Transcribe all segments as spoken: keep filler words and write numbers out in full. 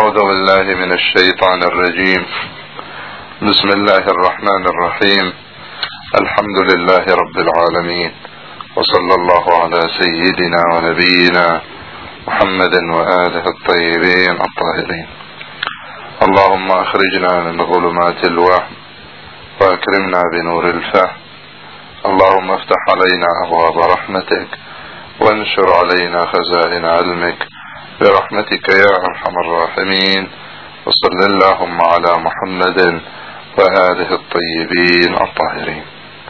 أعوذ بالله من الشيطان الرجيم. بسم الله الرحمن الرحيم. الحمد لله رب العالمين، وصلى الله على سيدنا ونبينا محمد وآله الطيبين الطاهرين. اللهم أخرجنا من ظلمات الوهم وأكرمنا بنور الفهم. اللهم افتح علينا أبواب رحمتك وانشر علينا خزائن علمك برحمتك يا أرحم الراحمين. وصل اللهم على محمد وآله الطيبين الطاهرين.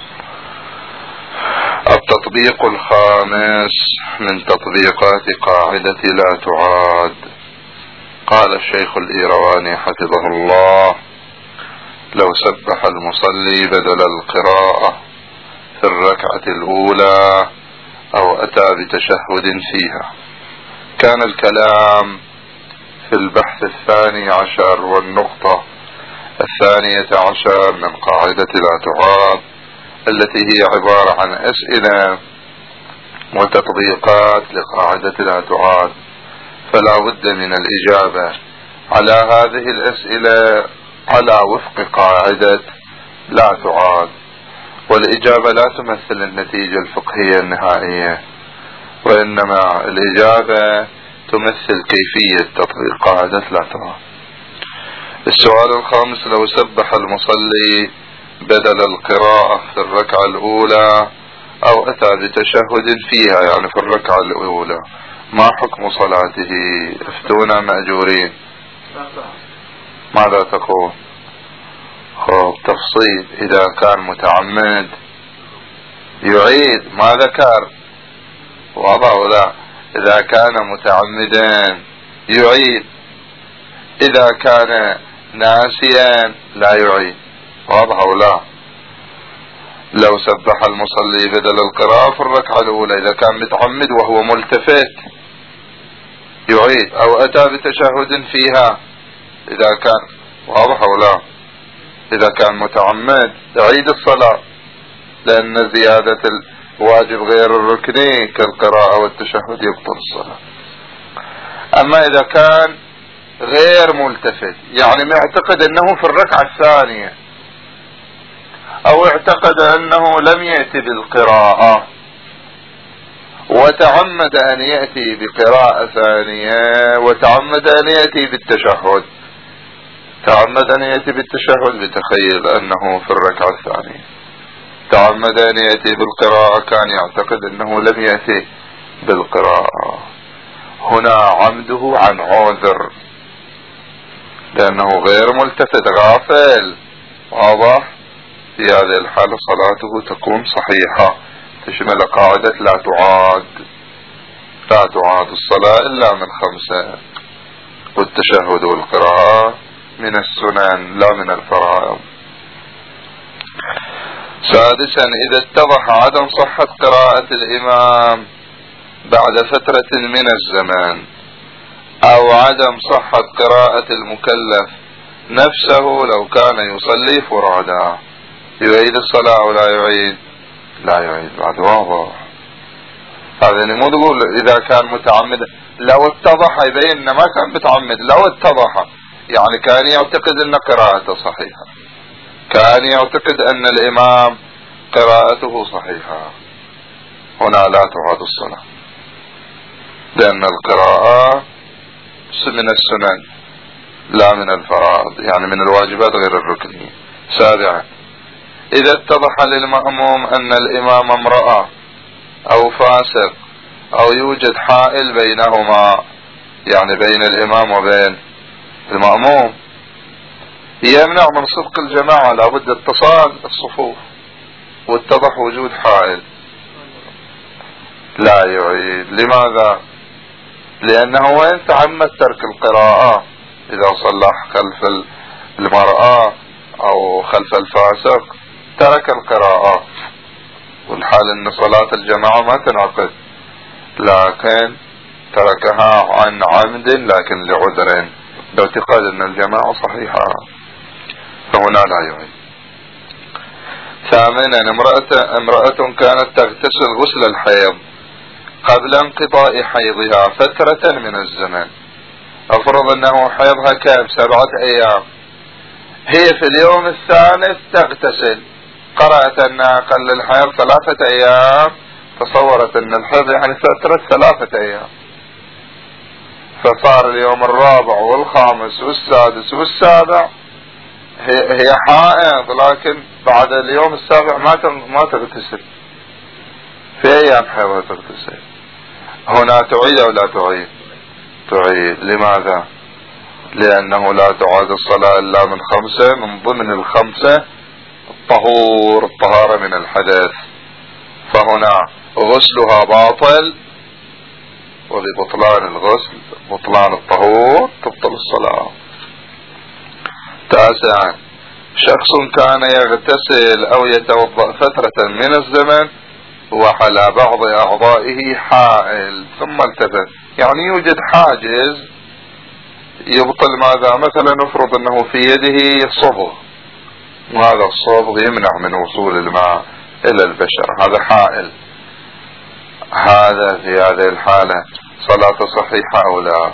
التطبيق الخامس من تطبيقات قاعدة لا تعاد. قال الشيخ الإيرواني حفظه الله: لو سبح المصلي بدل القراءة في الركعة الأولى أو أتى بتشهد فيها. كان الكلام في البحث الثاني عشر والنقطة الثانية عشر من قاعدة لا تعاد، التي هي عبارة عن أسئلة وتطبيقات لقاعدة لا تعاد، فلا بد من الإجابة على هذه الأسئلة على وفق قاعدة لا تعاد، والإجابة لا تمثل النتيجة الفقهية النهائية، وإنما الإجابة تمثل كيفية تطبيق قاعدة لا تعاد. السؤال الخامس: لو سبح المصلي بدل القراءة في الركعة الأولى أو أتى بتشهد فيها، يعني في الركعة الأولى، ما حكم صلاته؟ افتونا مأجورين. ماذا تقول؟ خب تفصيل: إذا كان متعمد يعيد، ما ذكر واضح ولا؟ إذا كان متعمدا يعيد، إذا كان ناسيا لا يعيد، واضح ولا؟ لو سبح المصلي بدل القراءة في الركعة الأولى، إذا كان متعمد وهو ملتفت يعيد، أو أتى بتشهد فيها إذا كان، واضح ولا؟ إذا كان متعمد يعيد الصلاة، لأن زيادة الواجب غير الركني كالقراءة والتشهد يبطل الصلاة. أما إذا كان غير ملتفت، يعني معتقد أنه في الركعة الثانية، أو اعتقد أنه لم يأتي بالقراءة وتعمد أن يأتي بقراءة ثانية، وتعمد أن يأتي بالتشهد، تعمد أن يأتي بالتشهد بتخيل أنه في الركعة الثانية، تعمد أن يأتي بالقراءة، كان يعتقد أنه لم يأتي بالقراءة. هنا عمده عن عذر، لأنه غير ملتفت، غافل، واضح؟ في هذه الحالة صلاته تكون صحيحة، تشمل قاعدة لا تعاد. لا تعاد الصلاة إلا من خمسة، والتشهد والقراءة من السنن لا من الفرائض. سادسا: إذا اتضح عدم صحة قراءة الإمام بعد فترة من الزمان، أو عدم صحة قراءة المكلف نفسه لو كان يصلي فرادا، يعيد الصلاة أو لا يعيد؟ لا يعيد. بعد واضح هذا، يعني مو تقول إذا كان متعمد، لو اتضح يبين ما كان متعمد، لو اتضح يعني كان يعتقد أن قراءته صحيحة، كان يعتقد أن الإمام قراءته صحيحة، هنا لا تعاد الصلاة، لأن القراءة من السنن لا من الفرائض، يعني من الواجبات غير الركنية. سابعا: إذا اتضح للمأموم أن الإمام امرأة أو فاسق، أو يوجد حائل بينهما، يعني بين الإمام وبين المأموم، يمنع من صدق الجماعة، لابد اتصال الصفوف، واتضح وجود حائل، لا يعيد. لماذا؟ لأنه وين تعمد ترك القراءة، إذا صلى خلف المرأة أو خلف الفاسق ترك القراءة، والحال أن صلاة الجماعة ما تنعقد، لكن تركها عن عمد، لكن لعذر، باعتقاد أن الجماعة صحيحة، فهنا لا يعيد. ثامنا: امرأة, امرأة كانت تغتسل غسل الحيض قبل انقضاء حيضها فترة من الزمن، افرض انه حيضها كم سبعة ايام، هي في اليوم الثالث تغتسل، قرأت ان اقل الحيض ثلاثة ايام، تصورت ان الحيض يعني فترة ثلاثة ايام، فصار اليوم الرابع والخامس والسادس والسابع هي, هي حائض، لكن بعد اليوم السابع ما ما تغتسل، في ايام حيضها تغتسل. هنا تعيد او لا تعيد؟ تعيد. لماذا؟ لانه لا تعاد الصلاة الا من خمسة، من ضمن الخمسة الطهور، الطهارة من الحدث، فهنا غسلها باطل، وببطلان الغسل بطلان الطهور تبطل الصلاة. تاسعا، شخص كان يغتسل او يتوضأ فترة من الزمن وعلى بعض اعضائه حائل ثم التفت، يعني يوجد حاجز يبطل ماذا؟ مثلا نفرض انه في يده صبغ، وهذا الصبغ يمنع من وصول الماء الى البشر، هذا حائل، هذا في هذه الحالة صلاة صحيحة او لا؟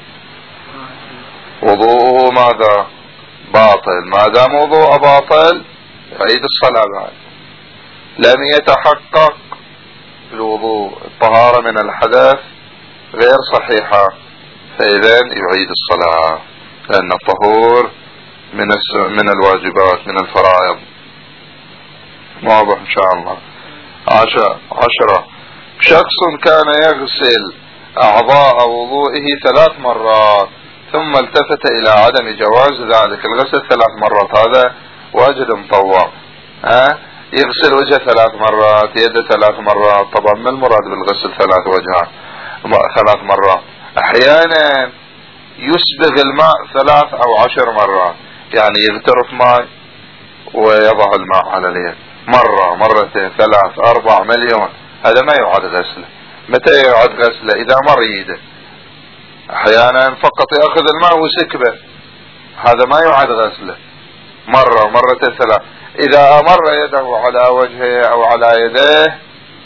وضوءه ماذا؟ باطل. ما دام وضوء باطل يعيد الصلاة بعد، لم يتحقق الوضوء، الطهارة من الحدث غير صحيحة، فإذا يعيد الصلاة، لأن الطهور من من الواجبات، من الفرائض. واضح إن شاء الله. عشرة عشرة شخص كان يغسل أعضاء وضوئه ثلاث مرات ثم التفت إلى عدم جواز ذلك الغسل ثلاث مرات، هذا واجد مطوع. ها يغسل وجهه ثلاث مرات، يده ثلاث مرات، طبعا ما المراد بالغسل ثلاث وجهات ثلاث مرات؟ احيانا يسبغ الماء ثلاث او عشر مرات، يعني يغترف ماء ويضع الماء على اليد مرة مرتين ثلاث اربع مليون، هذا ما يعد غسله. متى يعد غسله؟ اذا مر يده. احيانا فقط ياخذ الماء وسكبه، هذا ما يعد غسله. مرة مرتين ثلاث، اذا امر يده على وجهه او على يديه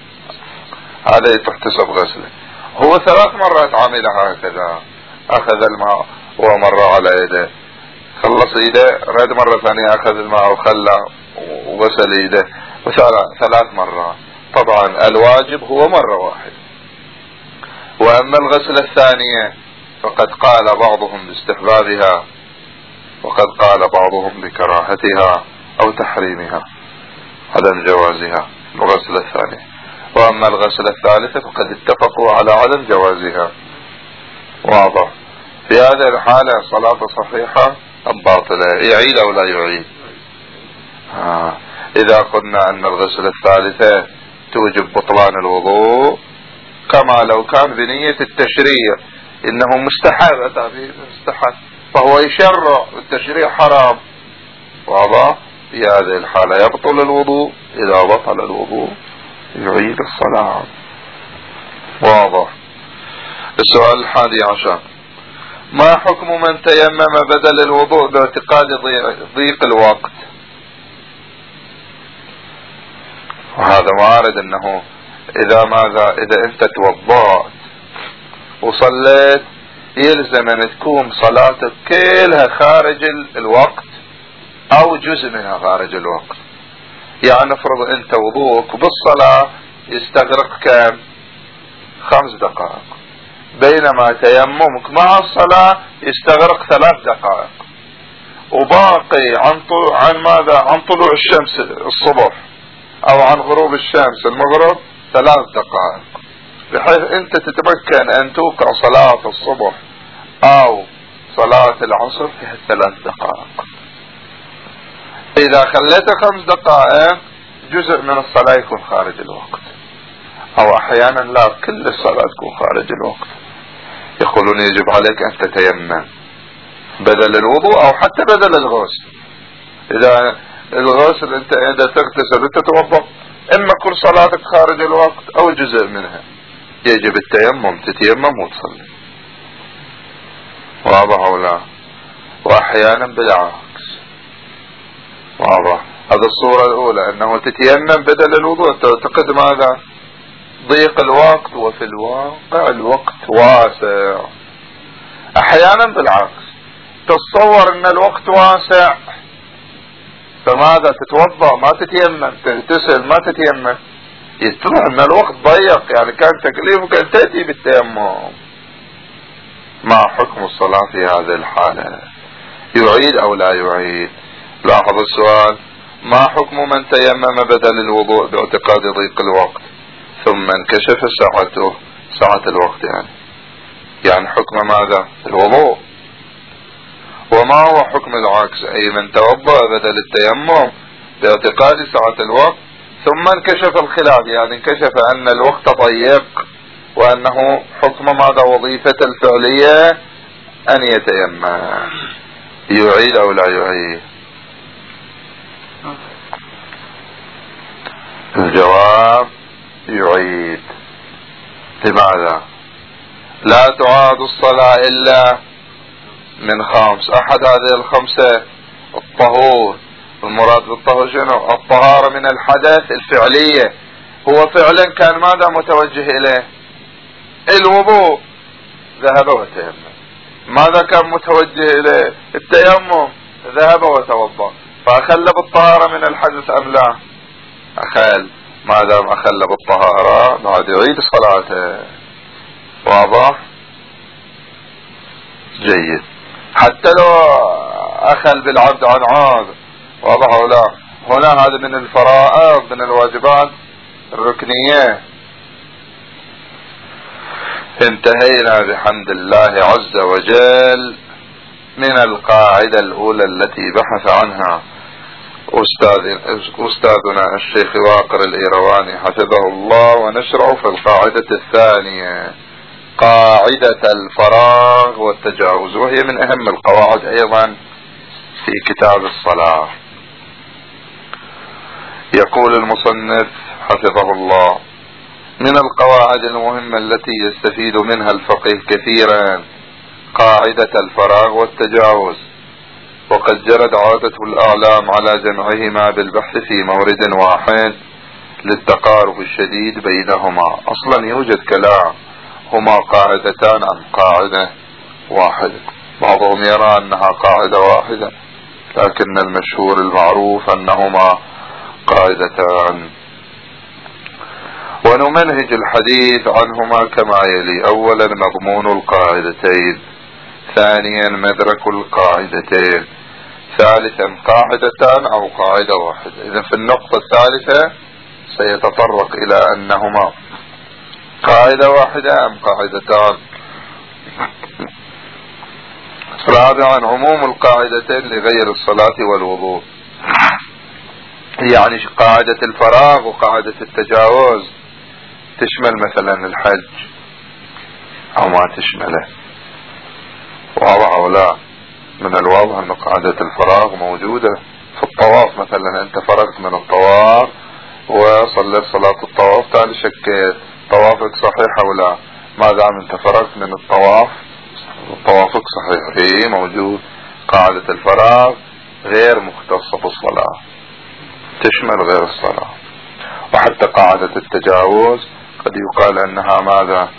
هذا تحتسب غسله. هو ثلاث مرات عمل هكذا، اخذ الماء ومر على يده، خلص يده، رد مرة ثانية اخذ الماء وخلى وغسل يده، ثلاث مرات. طبعا الواجب هو مرة واحدة. واما الغسلة الثانية فقد قال بعضهم باستحبابها، وقد قال بعضهم بكراهتها او تحريمها، عدم جوازها الغسلة الثانية. واما الغسلة الثالثة فقد اتفقوا على عدم جوازها. واضح. في هذه الحالة صلاة صحيحة ام باطلة؟ يعيد او لا يعيد؟ آه. اذا قلنا ان الغسلة الثالثة توجب بطلان الوضوء كما لو كان بنية التشريع، انه مستحب مستحب فهو يشرع، التشريع حرام. واضح. في هذه الحالة يبطل الوضوء، اذا بطل الوضوء يعيد الصلاة. واضح. السؤال الحادي عشر، ما حكم من تيمم بدل الوضوء باعتقاد ضيق الوقت؟ وهذا وارد انه اذا ماذا اذا انت توضأت وصليت يلزم ان تكون صلاتك كلها خارج الوقت او جزء منها خارج الوقت. يعني افرض انت وضوءك بالصلاة يستغرق كم؟ خمس دقائق، بينما تيممك مع الصلاة يستغرق ثلاث دقائق، وباقي عن طلوع عن ماذا عن طلوع الشمس الصبح او عن غروب الشمس المغرب ثلاث دقائق، بحيث انت تتمكن ان توقع صلاة الصبح او صلاة العصر في ثلاث دقائق. اذا خليت خمس دقائق جزء من الصلاة يكون خارج الوقت، او احيانا لا كل الصلاة تكون خارج الوقت. يقولون يجب عليك ان تتيمم بدل الوضوء او حتى بدل الغسل. اذا الغسل انت اذا تغتسل وتتوضا، اما كل صلاتك خارج الوقت او جزء منها، يجب التيمم، تتيمم وتصلي. واضح او لا؟ واحيانا بالعكس. واضح. هذا الصورة الاولى انه تتيمم بدل الوضوء، تعتقد ماذا؟ ضيق الوقت، وفي الواقع الوقت واسع. احيانا بالعكس، تتصور ان الوقت واسع فماذا تتوضا ما تتيمم، تغتسل ما تتيمم، يتضح ان الوقت ضيق، يعني كان تكليفك ان تأتي بالتيمم. ما حكم الصلاة في هذه الحالة؟ يعيد او لا يعيد؟ لاحظ السؤال: ما حكم من تيمم بدل الوضوء باعتقاد ضيق الوقت ثم انكشف ساعته ساعة الوقت، يعني يعني حكم ماذا؟ الوضوء. وما هو حكم العكس، اي من توضأ بدل التيمم باعتقاد ساعة الوقت ثم انكشف الخلاف، يعني انكشف ان الوقت ضيق وانه حكم ماذا؟ وظيفة الفعلية ان يتيمم. يعيد او لا يعيد؟ الجواب يعيد. لماذا؟ لا تعاد الصلاة الا من خمس، احد هذه الخمسة الطهور. المراد بالطهور شنو؟ الطهارة من الحدث الفعلية، هو فعلا كان ماذا متوجه اليه؟ الوضوء، ذهب وتيمم. ماذا كان متوجه اليه؟ التيمم، ذهب وتوضأ. فاخل بالطهارة من الحدث ام لا؟ اخل. ما دام اخل بالطهارة بعد يعيد صلاته. واضح؟ جيد. حتى لو اخل بالعبد عن عاد، واضح او لا؟ هنا هذا من الفرائض، من الواجبات الركنية. انتهينا بحمد الله عز وجل من القاعدة الاولى التي بحث عنها أستاذ أستاذنا الشيخ واقر الإيرواني حفظه الله، ونشرع في القاعدة الثانية، قاعدة الفراغ والتجاوز، وهي من أهم القواعد أيضا في كتاب الصلاة. يقول المصنف حفظه الله: من القواعد المهمة التي يستفيد منها الفقيه كثيرا قاعدة الفراغ والتجاوز، وقد جرت عادة الأعلام على جمعهما بالبحث في مورد واحد للتقارب الشديد بينهما. أصلا يوجد كلام هما قاعدتان عن قاعدة واحدة، بعضهم يرى أنها قاعدة واحدة، لكن المشهور المعروف أنهما قاعدتان. ونمنهج الحديث عنهما كما يلي: أولا مضمون القاعدتين، ثانيا مدرك القاعدتين، ثالثا قاعدتان أو قاعدة واحدة. إذا في النقطة الثالثة سيتطرق إلى أنهما قاعدة واحدة أم قاعدتان. رابعا عموم القاعدتين لغير الصلاة والوضوء، يعني قاعدة الفراغ وقاعدة التجاوز تشمل مثلا الحج أو ما تشمله. واضح أو لا؟ من الواضح أن قاعدة الفراغ موجودة في الطواف. مثلا أنت فرغت من الطواف وصليت صلاة الطواف، تعال شكيت طوافك صحيح أو لا. ما دام أنت فرغت من الطواف طوافك صحيح، هي موجود. قاعدة الفراغ غير مختصة بالصلاة، تشمل غير الصلاة. وحتى قاعدة التجاوز قد يقال أنها ماذا؟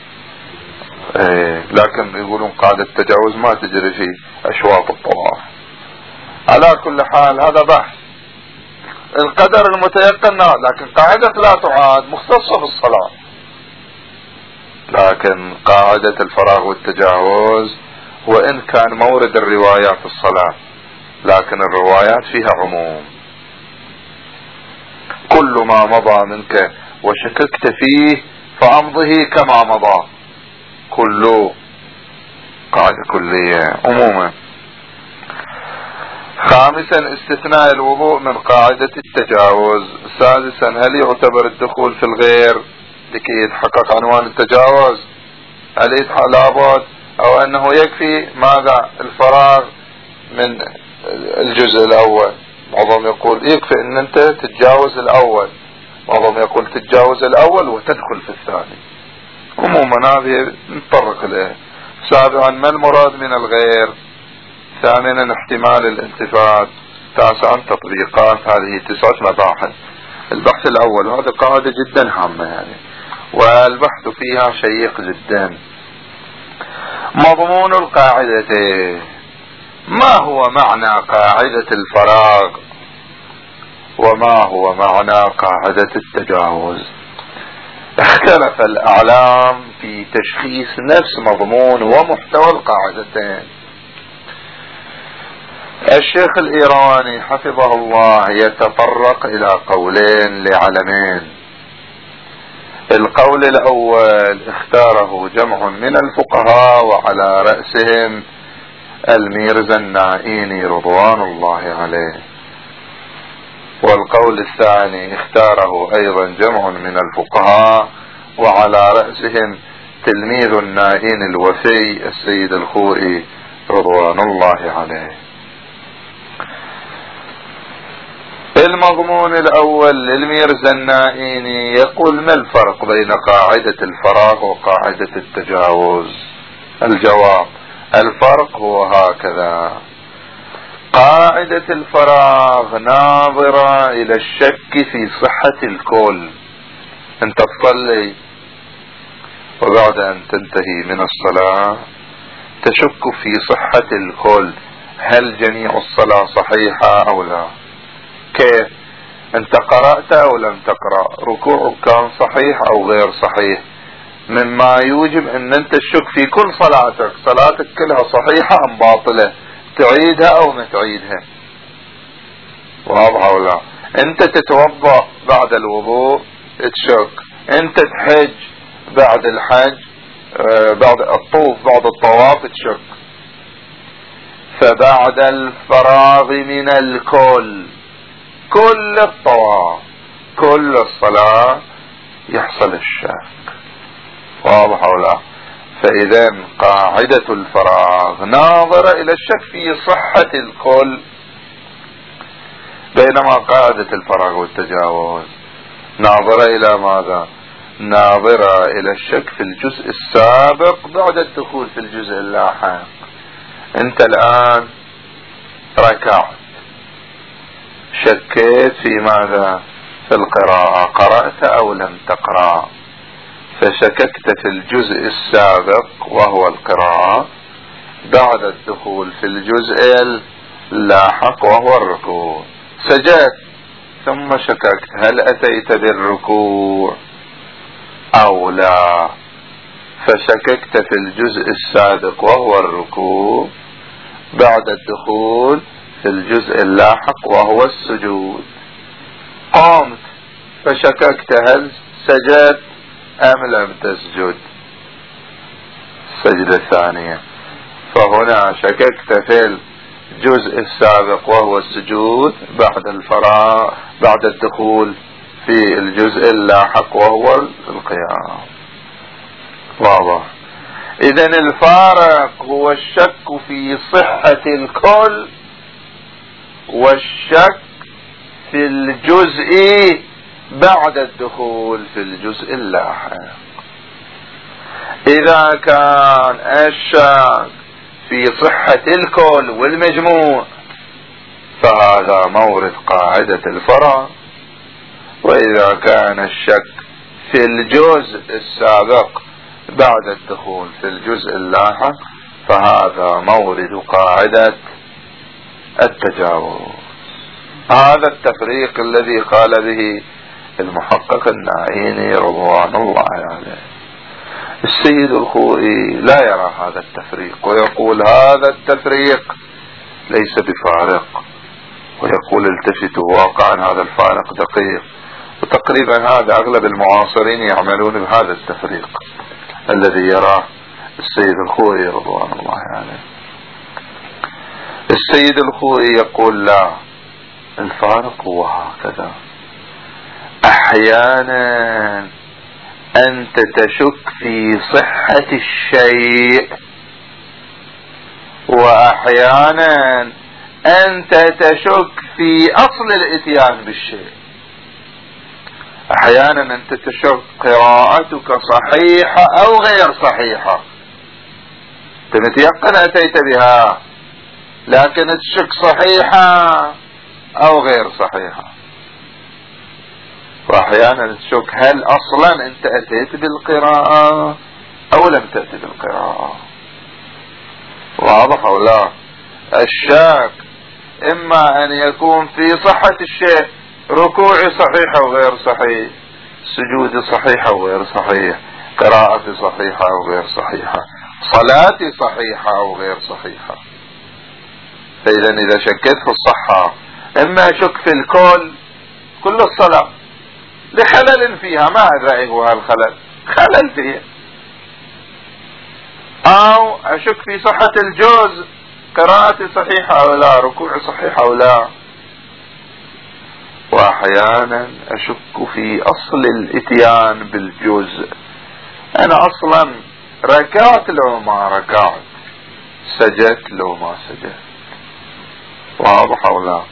إيه، لكن يقولون قاعدة التجاوز ما تجري في أشواط الطواف. على كل حال هذا بحث. القدر المتيقن لكن قاعدة لا تعاد مختصة بالصلاة. لكن قاعدة الفراغ والتجاوز وإن كان مورد الروايات الصلاة، لكن الروايات فيها عموم. كل ما مضى منك وشككت فيه فأمضه كما مضى، كله قاعدة كلية عموما. خامسا استثناء الوضوء من قاعدة التجاوز. سادسا هل يعتبر الدخول في الغير لكي يتحقق عنوان التجاوز؟ هل يتحقق لابد او انه يكفي ماذا؟ الفراغ من الجزء الاول. بعضهم يقول يكفي ان انت تتجاوز الاول، بعضهم يقول تتجاوز الاول وتدخل في الثاني. عموما هذه نتطرق اليه. سابعا ما المراد من الغير؟ ثامنا احتمال الالتفات. تاسعا تطبيقات. هذه تسعة مباحث. البحث الاول وهذه قاعدة جدا هامة يعني، والبحث فيها شيق جدا. مضمون القاعدتين. ما هو معنى قاعدة الفراغ وما هو معنى قاعدة التجاوز؟ اختلف الأعلام في تشخيص نفس مضمون ومحتوى القاعدتين. الشيخ الإيراني حفظه الله يتطرق إلى قولين لعلمين. القول الأول اختاره جمع من الفقهاء وعلى رأسهم الميرزا النائيني رضوان الله عليه، والقول الثاني اختاره أيضا جمع من الفقهاء وعلى رأسهم تلميذ النائين الوفي السيد الخوئي رضوان الله عليه. المضمون الأول للميرزا النائيني يقول: ما الفرق بين قاعدة الفراغ وقاعدة التجاوز؟ الجواب: الفرق هو هكذا: قاعدة الفراغ ناظرة إلى الشك في صحة الكل. انت تصلي وبعد أن تنتهي من الصلاة تشك في صحة الكل، هل جميع الصلاة صحيحة أو لا؟ كيف؟ انت قرأت أو لم تقرأ؟ ركوعك كان صحيح أو غير صحيح؟ مما يوجب ان انت تشك في كل صلاتك، صلاتك كلها صحيحة ام باطلة، تعيدها او ما تعيدها. واضح ولا؟ انت تتوضأ بعد الوضوء تشك، انت تحج بعد الحج آه بعد الطوف بعد الطواف تشك. فبعد الفراغ من الكل، كل الطواف كل الصلاة يحصل الشك. واضح ولا؟ فإذا قاعدة الفراغ ناظرة إلى الشك في صحة الكل، بينما قاعدة الفراغ والتجاوز ناظرة إلى ماذا؟ ناظرة إلى الشك في الجزء السابق بعد الدخول في الجزء اللاحق. انت الآن ركعت، شكيت في ماذا؟ في القراءة، قرأت أو لم تقرأ، فشككت في الجزء السابق وهو القراءة بعد الدخول في الجزء اللاحق وهو الركوع. سجدت ثم شككت هل أتيت بالركوع أو لا، فشككت في الجزء السابق وهو الركوع بعد الدخول في الجزء اللاحق وهو السجود. قمت فشككت هل سجدت أم لم تسجد، السجدة الثانية، فهنا شككت في الجزء السابق وهو السجود بعد الفراغ بعد الدخول في الجزء اللاحق وهو القيام. واضح؟ إذن الفارق هو الشك في صحة الكل والشك في الجزء بعد الدخول في الجزء اللاحق. إذا كان الشك في صحة الكل والمجموع فهذا مورد قاعدة الفراغ، وإذا كان الشك في الجزء السابق بعد الدخول في الجزء اللاحق فهذا مورد قاعدة التجاوز. هذا التفريق الذي قال به المحقق النائيني رضوان الله عليه. السيد الخوئي لا يرى هذا التفريق ويقول هذا التفريق ليس بفارق، ويقول التفتوا واقعا هذا الفارق دقيق، وتقريبا هذا اغلب المعاصرين يعملون بهذا التفريق الذي يراه السيد الخوئي رضوان الله عليه. السيد الخوئي يقول لا، الفارق هو هكذا: احيانا انت تشك في صحة الشيء، واحيانا انت تشك في اصل الاتيان بالشيء. احيانا انت تشك قراءتك صحيحة او غير صحيحة، انت متيقن اتيت بها لكن تشك صحيحة او غير صحيحة. واحيانا تشك هل اصلا انت اتيت بالقراءة او لم تأتي بالقراءة. واضح أو لا؟ الشك إما أن يكون في صحة الشيء، ركوعي صحيح أو غير صحيح، سجودي صحيح أو غير صحيح، قراءتي صحيحة أو غير صحيحة، صلاتي صحيحة أو غير صحيحة. فإذا إذا شكيت في الصحة إما أشك في الكل كل الصلاة لخلل فيها، ما أدري هو هالخلل، خلل فيها، أو أشك في صحة الجزء، قراءتي صحيحة أو لا، ركوعي صحيح أو لا. وأحيانا أشك في أصل الإتيان بالجزء، أنا أصلا ركعت لو ما ركعت، سجدت لو ما سجدت. واضح أو لا؟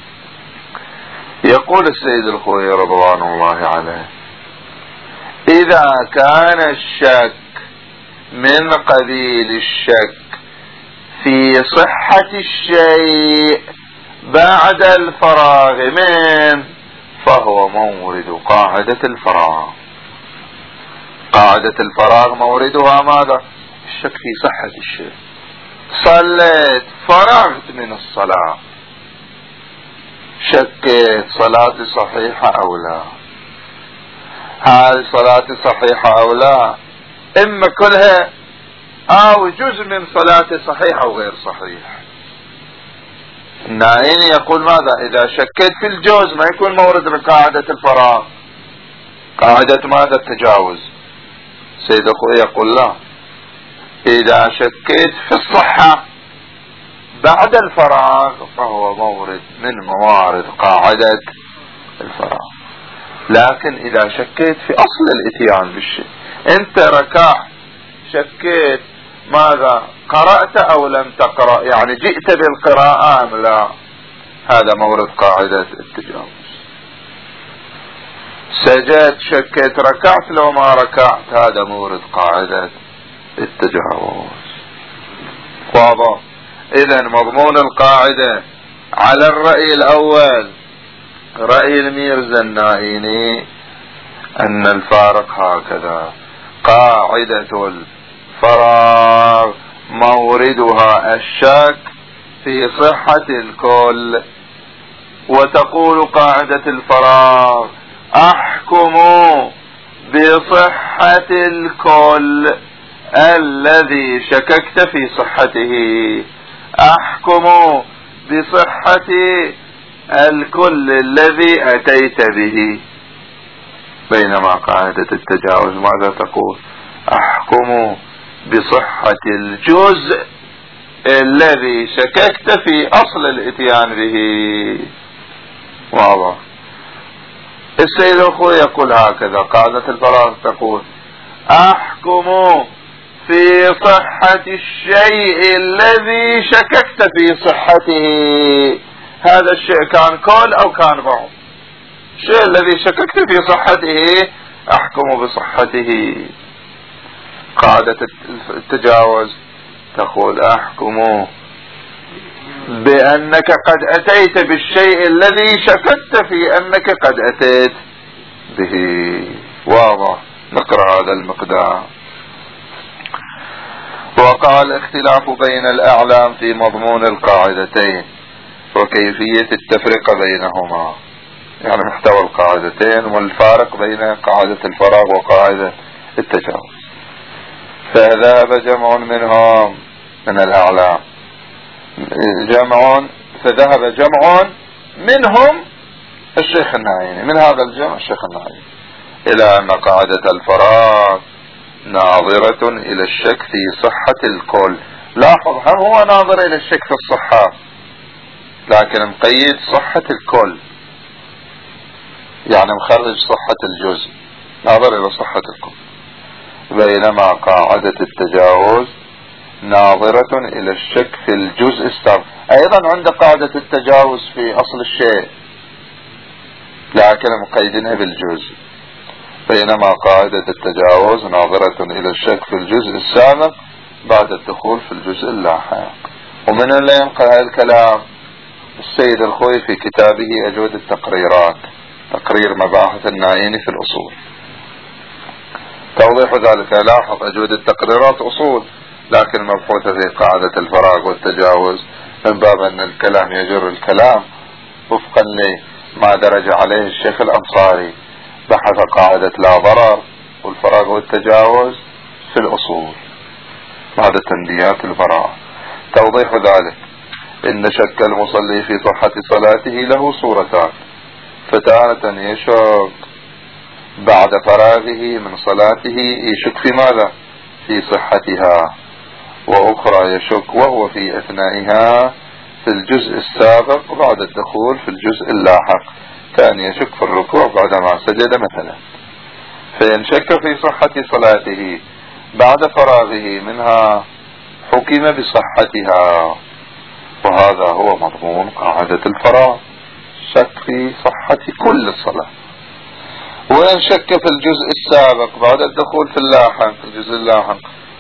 يقول السيد الخوئي رضوان الله عليه: إذا كان الشك من قبيل الشك في صحة الشيء بعد الفراغ منه فهو مورد قاعدة الفراغ. قاعدة الفراغ موردها ماذا؟ الشك في صحة الشيء. صليت فرغت من الصلاة، شكيت صلاتي صحيحة أو لا، هل صلاتي صحيحة أو لا، إما كلها أو جزء من صلاتي صحيح أو غير صحيح. النائين يقول ماذا؟ إذا شكيت في الجزء ما يكون مورد لقاعدة الفراغ، قاعدة ماذا؟ التجاوز. سيد أخوي يقول لا، إذا شكيت في الصحة بعد الفراغ فهو مورد من موارد قاعدة الفراغ. لكن إذا شكيت في أصل الإتيان بالشيء، أنت ركعت شكيت ماذا؟ قرأت أو لم تقرأ، يعني جئت بالقراءة أم لا، هذا مورد قاعدة التجاوز. سجدت شكيت ركعت لو ما ركعت، هذا مورد قاعدة التجاوز. واضح؟ إذا مضمون القاعدة على الرأي الأول، رأي الميرزا النائيني، أن الفارق هكذا: قاعدة الفراغ موردها الشك في صحة الكل. وتقول قاعدة الفراغ: أحكم بصحة الكل الذي شككت في صحته، أحكم بصحة الكل الذي أتيت به. بينما قاعدة التجاوز ماذا تقول؟ أحكم بصحة الجزء الذي شككت في أصل الإتيان به. واضح؟ السيد الخوئي يقول هكذا: قاعدة الفراغ تقول: أحكم في صحة الشيء الذي شككت في صحته. هذا الشيء كان كل أو كان بعض، الشيء الذي شككت في صحته أحكم بصحته. قاعدة التجاوز تقول: أحكم بأنك قد أتيت بالشيء الذي شككت في أنك قد أتيت به. واضح؟ نقرأ هذا المقدار. وقع الاختلاف بين الأعلام في مضمون القاعدتين وكيفية التفرقة بينهما، يعني محتوى القاعدتين والفارق بين قاعدة الفراغ وقاعدة التجاوز. فذهب جمع منهم من الأعلام جمع فذهب جمع منهم الشيخ النعيمي، من هذا الجمع الشيخ النعيمي، إلى أن قاعدة الفراغ ناظرة إلى الشك في صحة الكل. لاحظ، هم هو ناظر إلى الشك في الصحة، لكن مقيد صحة الكل، يعني مخرج صحة الجزء، ناظر إلى صحة الكل. بينما قاعدة التجاوز ناظرة إلى الشك في الجزء السابق، أيضا عند قاعدة التجاوز في أصل الشيء، لكن مقيدينها بالجزء. بينما قاعدة التجاوز ناظرة إلى الشك في الجزء السابق بعد الدخول في الجزء اللاحق. ومن اللي ينقل هذا الكلام السيد الخوئي في كتابه أجود التقريرات، تقرير مباحث النائين في الأصول. توضيح ذلك: لاحظ، أجود التقريرات أصول، لكن مبحوثة في قاعدة الفراغ والتجاوز من باب أن الكلام يجر الكلام وفقا لما درج عليه الشيخ الأنصاري، بحث قاعدة لا ضرر والفراغ والتجاوز في الأصول. هذا تنبيهات البراءة. توضيح ذلك: إن شك المصلي في صحة صلاته له صورتان، فتارة يشك بعد فراغه من صلاته، يشك في ماذا؟ في صحتها، وأخرى يشك وهو في أثنائها في الجزء السابق بعد الدخول في الجزء اللاحق، كان يشك في الركوع بعدما سجد مثلا. فإن شك في صحة صلاته بعد فراغه منها حكم بصحتها، وهذا هو مضمون قاعدة الفراغ، شك في صحة كل الصلاة. وإن شك في الجزء السابق بعد الدخول في اللاحق الجزء اللاحق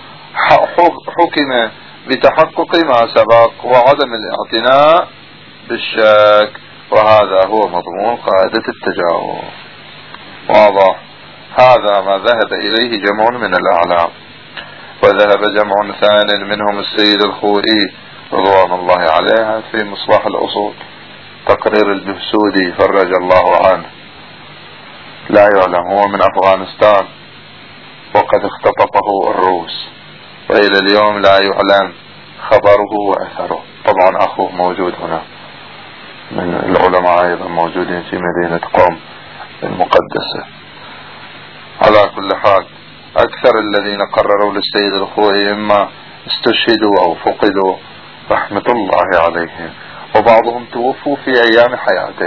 حكم بتحقق ما سبق وعدم الاعتناء بالشك، وهذا هو مضمون قاعدة التجاوز. واضح؟ هذا ما ذهب إليه جمع من الأعلام، وذهب جمع ثان منهم السيد الخوئي رضوان الله عليه في مصباح الأصول، تقرير البهسودي فرج الله عنه، لا يعلم، هو من أفغانستان وقد اختطفه الروس، وإلى اليوم لا يعلم خبره وأثره. طبعا أخوه موجود هنا من العلماء أيضا موجودين في مدينة قم المقدسة. على كل حال أكثر الذين قرروا للسيد الخوئي إما استشهدوا أو فقدوا رحمة الله عليهم، وبعضهم توفوا في أيام حياته،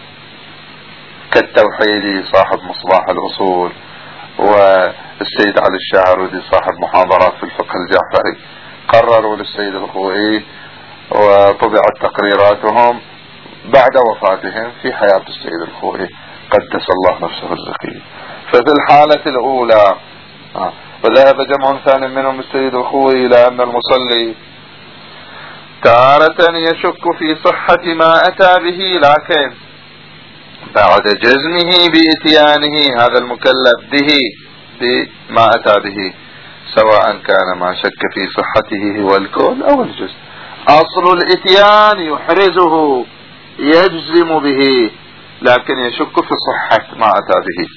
كالتوحيدي صاحب مصباح الأصول، والسيد علي الشاهرودي صاحب محاضرات في الفقه الجعفري، قرروا للسيد الخوئي وطبعت تقريراتهم بعد وفاتهم في حياة السيد الخوئي قدس الله نفسه الزكي. ففي الحالة الأولى آه. وذهب جمع ثاني منهم السيد الخوئي إلى أن المصلي تارة يشك في صحة ما أتى به، لكن بعد جزمه بإتيانه هذا المكلف به بما أتى به، سواء كان ما شك في صحته هو الكل أو الجزء. أصل الإتيان يحرزه يجزم به، لكن يشك في صحة ما أتى به.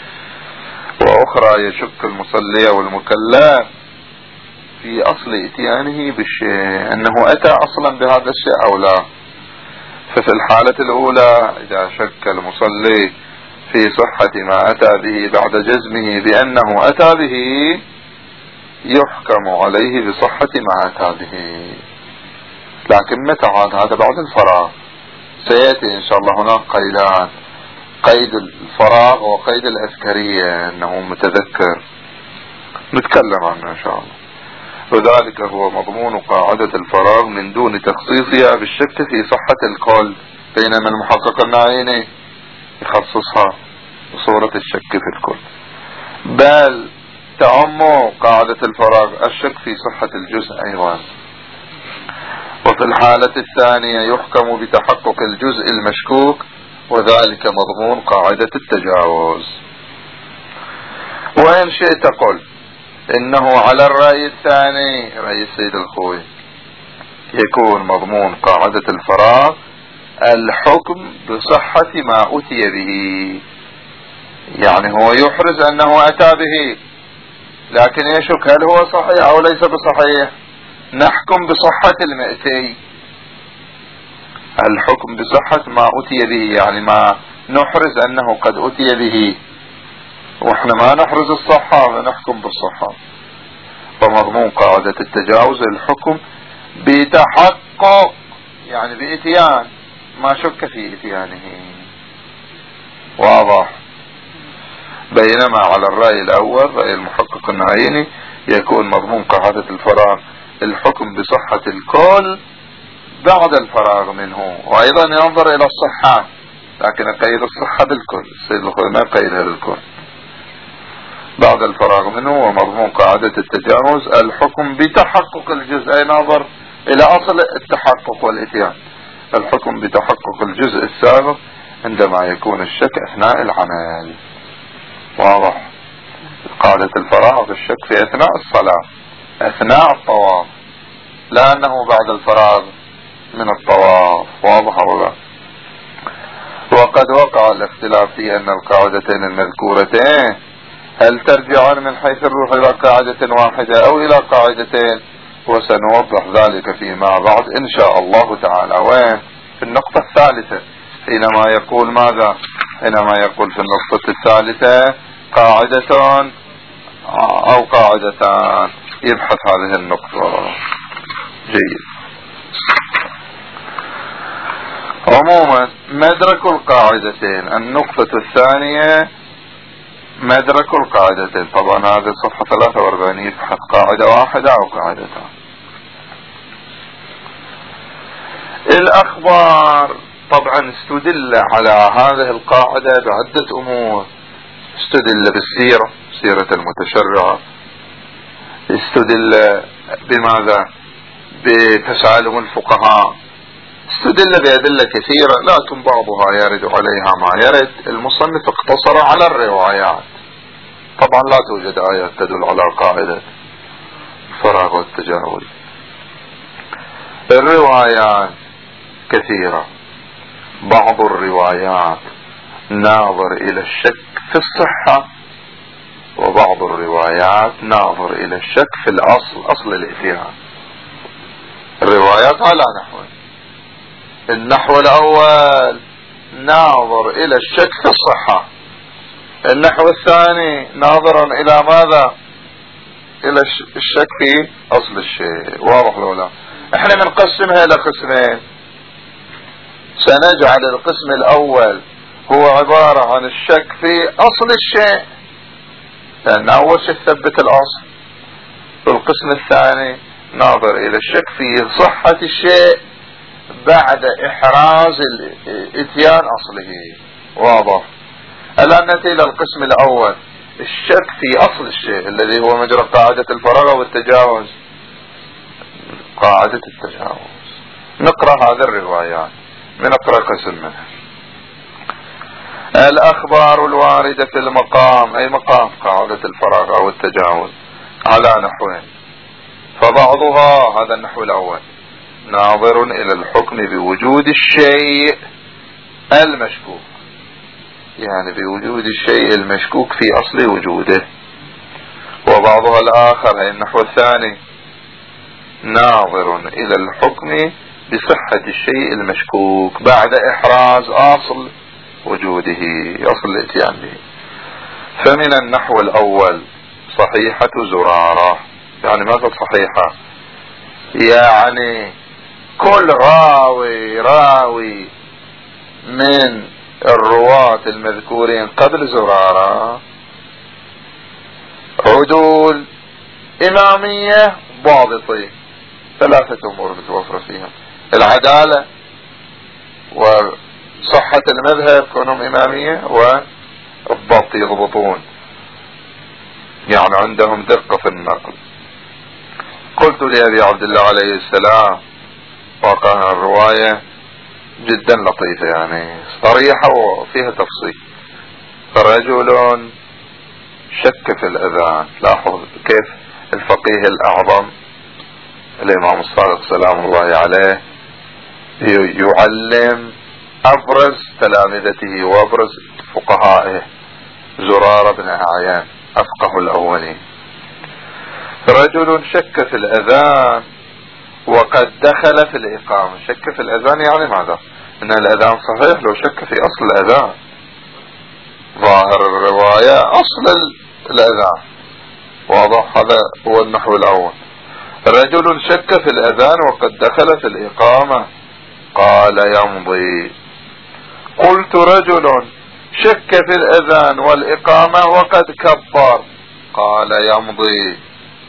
وأخرى يشك المصلي والمكلف في أصل إتيانه بالشيء، أنه أتى أصلا بهذا الشيء أو لا. ففي الحالة الأولى إذا شك المصلي في صحة ما أتى به بعد جزمه بأنه أتى به، يحكم عليه بصحة ما أتى به. لكن متى عاد؟ هذا بعد الفراغ. سيأتي إن شاء الله هناك قيدان: قيد الفراغ وقيد الأذكرية، أنه متذكر، نتكلم عنه إن شاء الله. وذلك هو مضمون قاعدة الفراغ من دون تخصيصها بالشك في صحة الكل، بينما المحقق النعيني يخصصها بصورة الشك في الكل، بل تعم قاعدة الفراغ الشك في صحة الجزء أيضا. وفي الحالة الثانية يحكم بتحقق الجزء المشكوك، وذلك مضمون قاعدة التجاوز. وإن شئت قل إنه على الرأي الثاني، رأي السيد الخوئي، يكون مضمون قاعدة الفراغ الحكم بصحة ما أتي به، يعني هو يحرز أنه أتى به لكن يشك هل هو صحيح أو ليس بصحيح، نحكم بصحة المأتي، الحكم بصحة ما أتي به، يعني ما نحرز أنه قد أتي به، وإحنا ما نحرز الصحة ونحكم بالصحة. فمضمون قاعدة التجاوز الحكم بتحقق، يعني بإتيان ما شك في إتيانه. واضح؟ بينما على الرأي الأول رأي المحقق النعيني يكون مضمون قاعدة الفراغ الحكم بصحة الكل بعد الفراغ منه، وأيضا ينظر إلى الصحة، لكن قيد الصحة بالكل، السيد الخوئي ما قيدها بالكل بعد الفراغ منه. ومضمون قاعدة التجاوز الحكم بتحقق الجزء، نظر إلى أصل التحقق والإتيان، الحكم بتحقق الجزء السابق عندما يكون الشك أثناء العمل. واضح؟ قاعدة الفراغ الشك في أثناء الصلاة، أثناء الطواف، لأنه بعد الفراغ من الطواف. واضح ولا؟ وقد وقع الاختلاف في أن القاعدتين المذكورتين هل ترجعان من حيث الروح إلى قاعدة واحدة أو إلى قاعدتين، وسنوضح ذلك فيما بعد إن شاء الله تعالى. وين؟ في النقطة الثالثة، حينما يقول ماذا؟ حينما يقول في النقطة الثالثة قاعدة أو قاعدتان، يبحث هذه النقطة. جيد. عموما مدرك القاعدتين، النقطة الثانية مدرك القاعدتين. طبعا هذه صفحة ثلاثة وأربعين، يبحث قاعدة واحدة أو قاعدتان. الأخبار طبعا استدل على هذه القاعدة بعدة أمور. استدل بالسيرة، سيرة المتشرعة، استدل بماذا؟ بتسالم الفقهاء، استدل بأدلة كثيرة لكن بعضها يرد عليها ما يرد. المصنف اقتصر على الروايات. طبعا لا توجد آيات تدل على قاعدة الفراغ والتجاوز. الروايات كثيرة، بعض الروايات ناظر إلى الشك في الصحة، وبعض الروايات ناظر إلى الشك في الأصل، أصل الإتيان. الروايات على نحو: النحو الأول ناظر إلى الشك في الصحة، النحو الثاني ناظرا إلى ماذا؟ إلى الشك في أصل الشيء. واضح لو لا؟ احنا بنقسمها إلى قسمين. سنجعل القسم الأول هو عبارة عن الشك في أصل الشيء، لأن أول شيء ثبت الأصل. والقسم الثاني ناظر إلى الشك في صحة الشيء بعد إحراز الاتيان أصله. واضح؟ الآن نأتي إلى القسم الأول، الشك في أصل الشيء الذي هو مجرى قاعدة الفراغ والتجاوز، قاعدة التجاوز. نقرأ هذه الروايات، بنقرأ قسم منها. الأخبار الواردة في المقام، أي مقام قاعدة الفراغ أو التجاوز، على نحوين. فبعضها، هذا النحو الأول، ناظر إلى الحكم بوجود الشيء المشكوك، يعني بوجود الشيء المشكوك في أصل وجوده. وبعضها الآخر، أي النحو الثاني، ناظر إلى الحكم بصحة الشيء المشكوك بعد إحراز أصل وجوده، أصل الاتيان به. فمن النحو الأول صحيحة زرارة. يعني ماذا صحيحة؟ يعني كل راوي راوي من الرواة المذكورين قبل زرارة عدول، إمامية، ضابطي. ثلاثة أمور متوفرة فيها: العدالة وصحة المذهب كونهم إمامية، والضبط يضبطون، يعني عندهم دقة في النقل. قلت لأبي عبد الله عليه السلام، وقع الرواية جدا لطيفة، يعني صريحة وفيها تفصيل: رجل شك في الأذان. لاحظ كيف الفقيه الأعظم الإمام الصادق سلام الله عليه يعلم أبرز تلامذته وأبرز فقهائه، زرارة بن أعيان أفقه الأولين. رجل شك في الأذان وقد دخل في الإقامة. شك في الأذان يعني ماذا؟ إن الأذان صحيح لو شك في أصل الأذان. ظاهر الرواية أصل الأذان. واضح؟ هذا هو النحو الأول. رجل شك في الأذان وقد دخل في الإقامة، قال يمضي. قلت رجل شك في الأذان والإقامة وقد كبر، قال يمضي.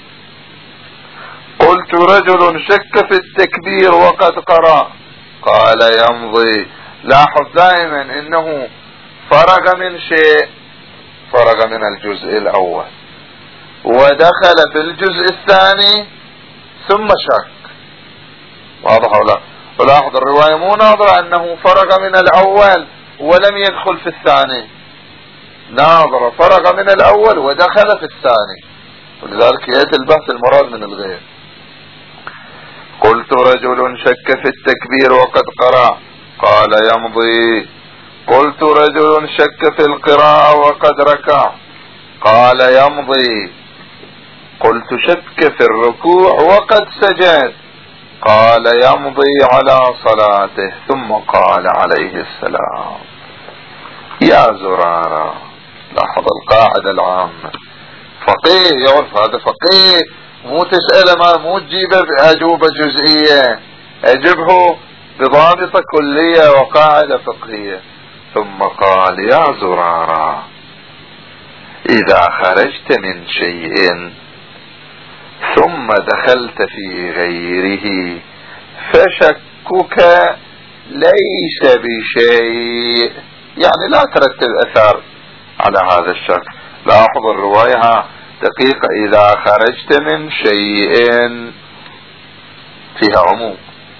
قلت رجل شك في التكبير وقد قرأ، قال يمضي. لاحظ دائما انه فرغ من شيء، فرغ من الجزء الاول ودخل في الجزء الثاني ثم شك. واضح ولا؟ ولاحظ الرواية مو ناظرة انه فرغ من الاول ولم يدخل في الثاني، ناظرة فرغ من الاول ودخل في الثاني. ولذلك يأتي البحث المراد من الغير. قلت رجل شك في التكبير وقد قرأ قال يمضي. قلت رجل شك في القراءة وقد ركع قال يمضي. قلت شك في الركوع وقد سجد قال يمضي على صلاته. ثم قال عليه السلام: يا زرارة، لاحظ القاعدة العامة، فقيه يعرف هذا فقيه، مو تسأله ما مو تجيبه بأجوبة جزئية، أجبه بضابطة كلية وقاعدة فقهية. ثم قال: يا زرارة، إذا خرجت من شيء ثم دخلت في غيره فشكك ليس بشيء، يعني لا ترتب أثر على هذا الشك. لاحظ الرواية دقيقة: إذا خرجت من شيء فيها عموم،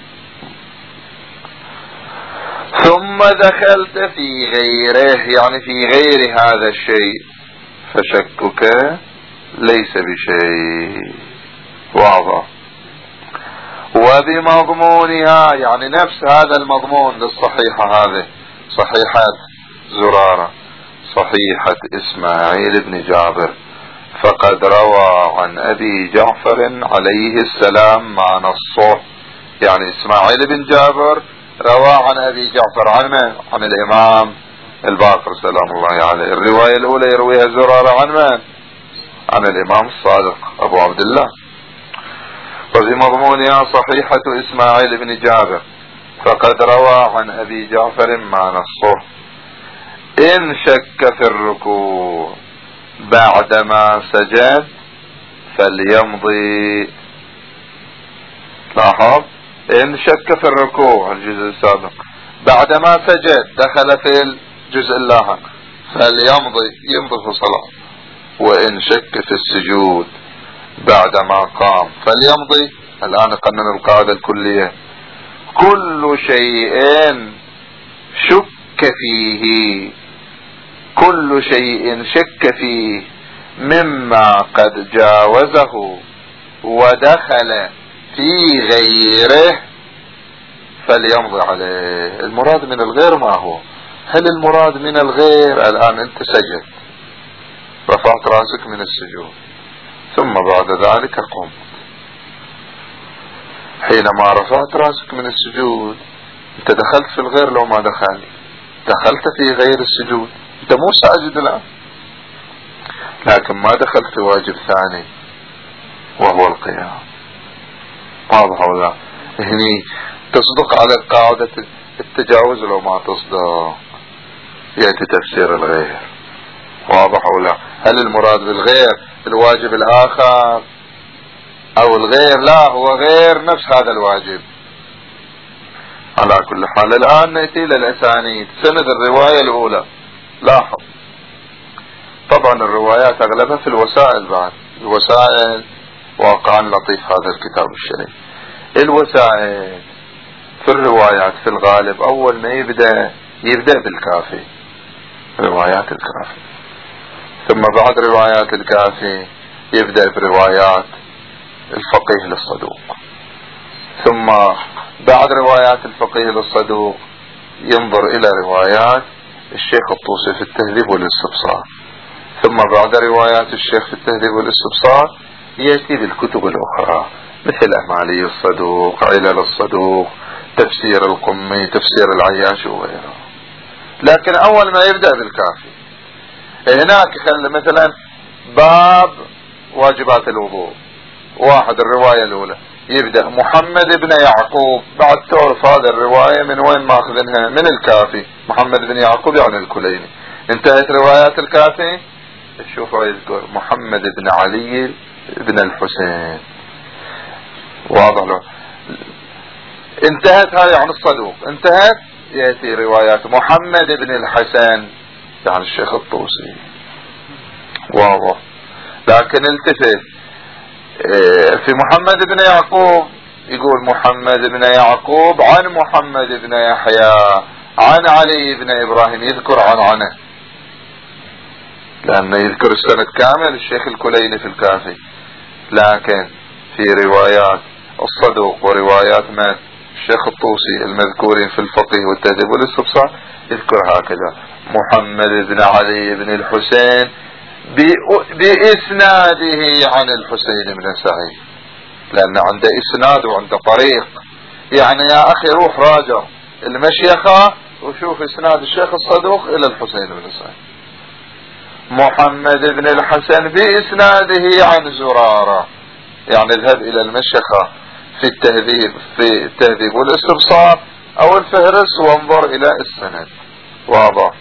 ثم دخلت في غيره يعني في غير هذا الشيء فشكك ليس بشيء. واضح. وبمضمونها يعني نفس هذا المضمون للصحيحة، هذه صحيحة زرارة، صحيحة إسماعيل بن جابر، فقد روى عن أبي جعفر عليه السلام مع نصه. يعني إسماعيل بن جابر روى عن أبي جعفر عن من؟ عن الإمام الباقر سلام الله عليه. الرواية الأولى يرويها زرارة عن من؟ عن الإمام الصادق أبو عبد الله. وبمضمونها صحيحة إسماعيل بن جابر، فقد روى عن أبي جعفر مع نصه: إن شك في الركوع بعدما سجد فليمضي. لاحظ: إن شك في الركوع الجزء السابق بعدما سجد دخل في الجزء اللاحق فليمضي، يمضي في صلاة. وإن شك في السجود بعدما قام فليمضي. الآن قنن القاعدة الكلية: كل شيء شك فيه، كل شيء شك فيه مما قد جاوزه ودخل في غيره فليمضي عليه. المراد من الغير ما هو؟ هل المراد من الغير الآن أنت سجد، رفعت رأسك من السجود، ثم بعد ذلك قمت. حينما رفعت رأسك من السجود انت دخلت في الغير لو ما دخلت؟ دخلت في غير السجود، انت مو ساجد الآن، لكن ما دخلت في واجب ثاني وهو القيام. واضح ولا؟ هني تصدق على قاعدة التجاوز لو ما تصدق يأتي تفسير الغير. واضح ولا؟ هل المراد بالغير الواجب الآخر أو الغير؟ لا، هو غير نفس هذا الواجب. على كل حال الآن نأتي للأسانيد. سند الرواية الأولى، لاحظ طبعا الروايات أغلبها في الوسائل، بعد الوسائل واقعا لطيف هذا الكتاب الشريف. الوسائل في الروايات في الغالب أول ما يبدأ يبدأ بالكافي، روايات الكافي، ثم بعد روايات الكافي يبدأ بروايات الفقيه للصدوق، ثم بعد روايات الفقيه للصدوق ينظر إلى روايات الشيخ الطوسي في التهذيب والاستبصار، ثم بعد روايات الشيخ في التهذيب والاستبصار يأتي بالكتب الأخرى مثل أمالي الصدوق، علل الصدوق، تفسير القمي، تفسير العياش وغيره. لكن أول ما يبدأ بالكافي هناك مثلا باب واجبات الوضوء، واحد الرواية الأولى يبدأ محمد بن يعقوب، بعد تعرف هذا الرواية من وين ماخذنها؟ من الكافي. محمد بن يعقوب يعني الكليني. انتهت روايات الكافي شوفوا يذكر محمد بن علي بن الحسين. واضح له؟ انتهت هذه عن الصدوق، انتهت يأتي روايات محمد بن الحسن يعني الشيخ الطوسي. واضح. لكن التفت في محمد بن يعقوب يقول محمد بن يعقوب عن محمد بن يحيى عن علي بن إبراهيم، يذكر عن عنه. لأنه يذكر السند كامل الشيخ الكليني في الكافي، لكن في روايات الصدوق وروايات من الشيخ الطوسي المذكورين في الفقه والتهذيب والاستبصار يذكر هكذا: محمد بن علي بن الحسين بإسناده عن الحسين بن سعيد، لأن عنده إسناد وعنده طريق. يعني يا أخي روح راجع المشيخة وشوف إسناد الشيخ الصدوق إلى الحسين بن سعيد. محمد بن الحسن بإسناده عن زرارة، يعني اذهب إلى المشيخة في التهذيب في التهذيب والاستبصار أو الفهرس وانظر إلى السند. واضح.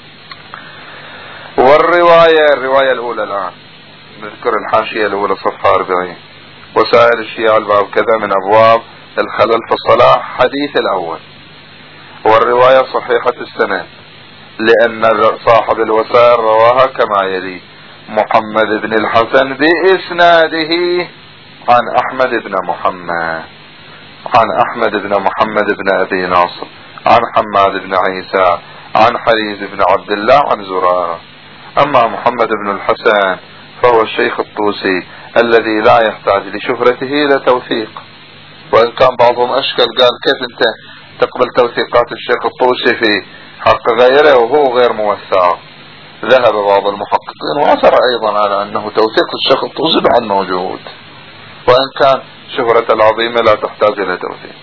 والرواية الرواية الأولى الآن نذكر الحاشية الأولى صفحة أربعين: وسائل الشيعة الباب كذا من أبواب الخلل في الصلاة حديث الأول. والرواية صحيحة السند لأن صاحب الوسائل رواها كما يلي: محمد بن الحسن بإسناده عن أحمد بن محمد عن أحمد بن محمد بن أبي ناصر عن حماد بن عيسى عن حريز بن عبد الله عن زرارة. أما محمد بن الحسن فهو الشيخ الطوسي الذي لا يحتاج لشهرته إلى توثيق، وإن كان بعضهم أشكل قال كيف أنت تقبل توثيقات الشيخ الطوسي في حق غيره وهو غير موثق. ذهب بعض المحققين وأثر أيضا على أنه توثيق الشيخ الطوسي بعد موجود، وإن كان شهرة العظيمة لا تحتاج إلى توثيق.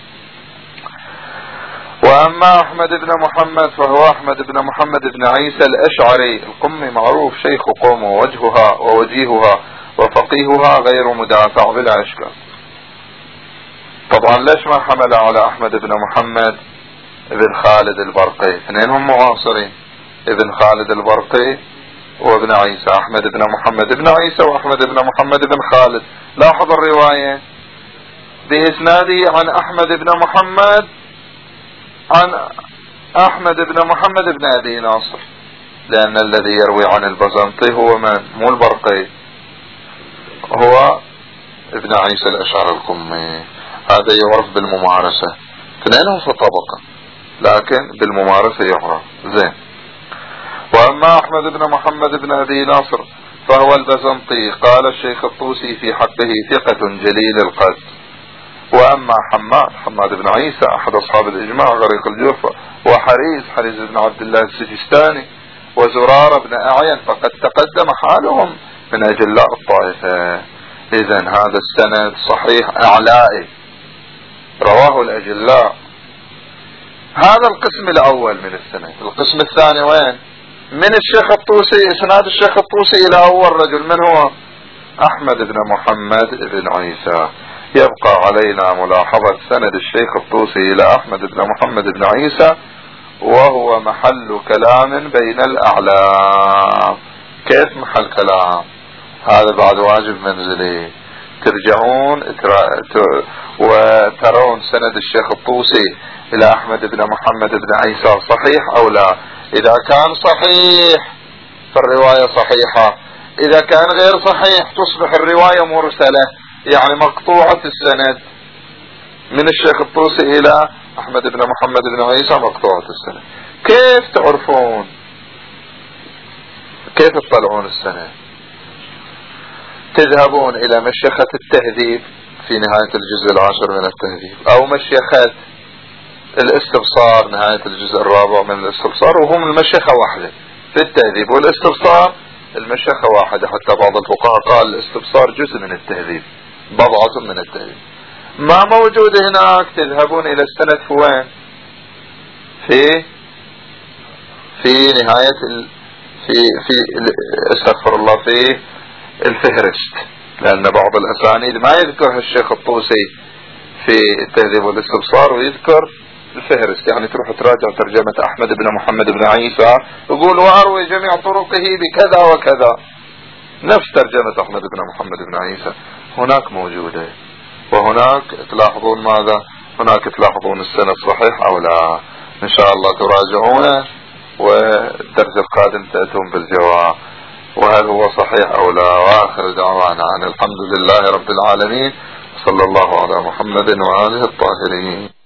وأما أحمد بن محمد فهو أحمد بن محمد بن عيسى الأشعري القمي، معروف شيخ قومه ووجهها ووجيهها وفقيهها غير مدافع بلا إشكال. طبعا ليش ما حمل على أحمد بن محمد ابن خالد البرقي؟ اثنين هم معاصرين، ابن خالد البرقي وابن عيسى، أحمد بن محمد بن عيسى وأحمد بن محمد بن خالد. لاحظ الرواية بإسناده عن أحمد بن محمد عن أحمد بن محمد بن أبي ناصر، لأن الذي يروي عن البزنطي هو من؟ مو البرقي، هو ابن عيسى الأشعري القمي. هذا يعرف بالممارسة، اثنينهم في طبقة لكن بالممارسة يعرف زين. وأما أحمد بن محمد بن أبي ناصر فهو البزنطي، قال الشيخ الطوسي في حقه ثقة جليل القدر. وأما حماد حماد بن عيسى أحد أصحاب الإجماع غريق الجوفة، وحريز حريز بن عبد الله السجستاني، وزرار بن أعين فقد تقدم حالهم من أجلاء الطائفة. إذن هذا السند صحيح أعلائي رواه الأجلاء. هذا القسم الأول من السند. القسم الثاني وين؟ من الشيخ الطوسي، إسناد الشيخ الطوسي إلى أول رجل من هو؟ أحمد بن محمد بن عيسى. يبقى علينا ملاحظة سند الشيخ الطوسي إلى أحمد بن محمد بن عيسى، وهو محل كلام بين الأعلام. كيف محل كلام؟ هذا بعد واجب منزلي، ترجعون وترون سند الشيخ الطوسي إلى أحمد بن محمد بن عيسى صحيح أو لا. إذا كان صحيح فالرواية صحيحة، إذا كان غير صحيح تصبح الرواية مرسلة، يعني مقطوعة السند. من الشيخ الطوسي إلى أحمد بن محمد بن عيسى مقطوعة السند. كيف تعرفون؟ كيف تطلعون السند؟ تذهبون إلى مشيخة التهذيب في نهاية الجزء العاشر من التهذيب، أو مشيخة الاستبصار نهاية الجزء الرابع من الاستبصار، وهم المشيخة واحدة في التهذيب والاستبصار، المشيخة واحدة. حتى بعض الفقهاء قال الاستبصار جزء من التهذيب، بضعة من التهذيب. ما موجود هناك. تذهبون إلى السند في وين؟ في في نهاية ال... في في استغفر الله في الفهرست، لأن بعض الأسانيد ما يذكرها الشيخ الطوسي في التهذيب والاستبصار ويذكر الفهرست. يعني تروح تراجع ترجمة أحمد بن محمد بن عيسى يقول وأروي جميع طرقه بكذا وكذا، نفس ترجمة أحمد بن محمد بن عيسى هناك موجودة. وهناك تلاحظون ماذا؟ هناك تلاحظون السند صحيح أو لا. إن شاء الله تراجعونه والدرس القادم تأتون بالجواب وهل هو صحيح أو لا. وآخر دعوانا عن الحمد لله رب العالمين، صلى الله على محمد وآله الطاهرين.